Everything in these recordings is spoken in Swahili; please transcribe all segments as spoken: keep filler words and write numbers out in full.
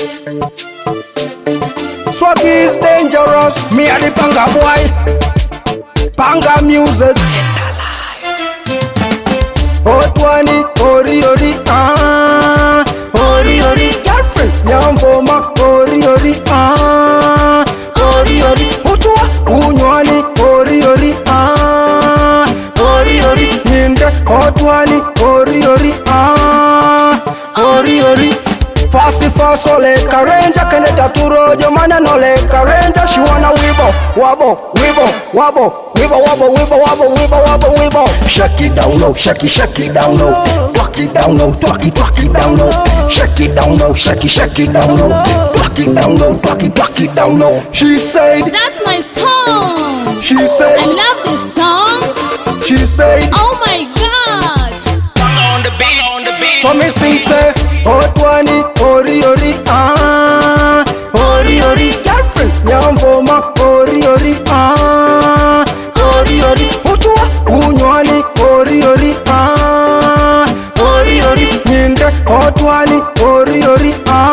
Swaggy is dangerous. Me a the Panga boy. Panga music. Otwani, ori ori, ah, ori ori, girlfriend, Yamvoma, ori ori, ah, ori ori, Utua, Unywani, ori ori, ah, ori ori, Ninde, Otwani, ori ori, ah, ori ori. Fast fast ole karenja keneta turo jomana no le karenja she wanna wibble wobble wibble wobble wibble wobble wibble wobble wibble wobble wibble. Shake it down low, shake it, shake it down low, twerk it down low, twerk it, twerk it down low, shake it down low, shake it, shake it down low, twerk it down low, twerk it, twerk it down low. She said that's my song. She said I love this song. She said oh my god. On the beat, on the beat. So me sing say Otwani, ori ori, ah, ori ori, girlfriend, Yamvoma, ori ori, ah, ori ori, Utua, Unywani, ori ori, ah, ori ori, Ninde, Otwani, ori ori,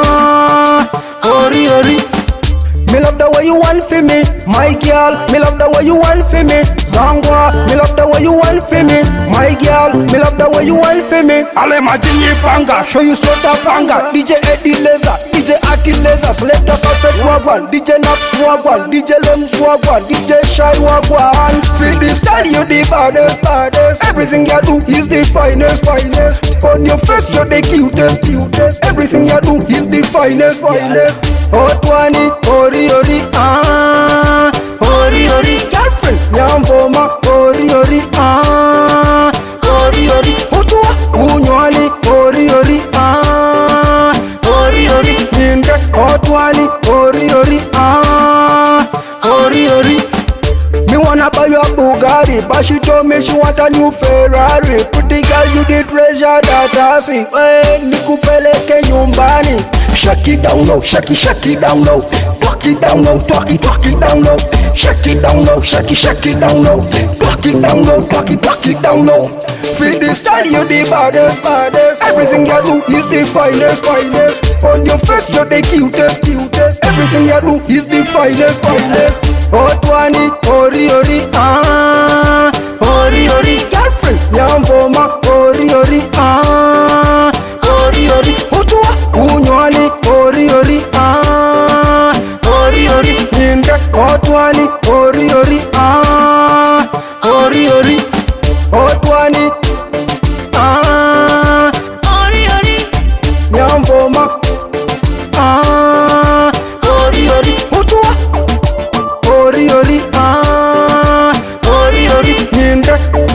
ah, ori ori. Me love the way you want for me, my girl. Me love the way you want for me, Zangwa. Me love the way you want for me, my girl. Me love the way you want for me. I'll imagine you Panga, show you slaughter Panga. D J Eddie Laser, D J Ati Laser, select us up at Wagwan, D J Naps Wagwan, D J Lems Wagwan, D J Shy Wagwan. Feel the style, you the baddest, baddest. Everything you do is the finest, finest. On your face, you're the cutest, cutest. Everything you do is the finest, finest. Otwani, ori ori, ah, ori ori, girlfriend, Yamvoma, ori ori, ah, ori ori, Utua, Unywani, ori ori, ah, ori ori, Ninde, Otwani, ori ori, ah, ori ori. Me wanna buy your Bugatti, but she told me she want a new Ferrari. Pretty girl, you the treasure that I see. Hey, nikupeleke nyumbani. Shake it down low, shake it, shake it down low, twerk it down low, twerk it, twerk it down low, shake it down low, shake it, shake it down low, twerk it down low, twerk it, twerk it down low. Feel the style, you the baddest, baddest. Everything you do is the finest, finest. On your face, you're the cutest, cutest. Everything you do is the finest, finest. Otwani, ori ori, ah, ori ori, girlfriend, Yamvoma, ori ori, ah, ori ori, Utua, Unywani, ori ori, ah, ori ori, Ninde, Otwani, ori ori, ah, ori ori, Otwani, ah, ori ori, Yamvoma, ah, ori ori, Utua, ori ori, ah, ori ori, Ninde.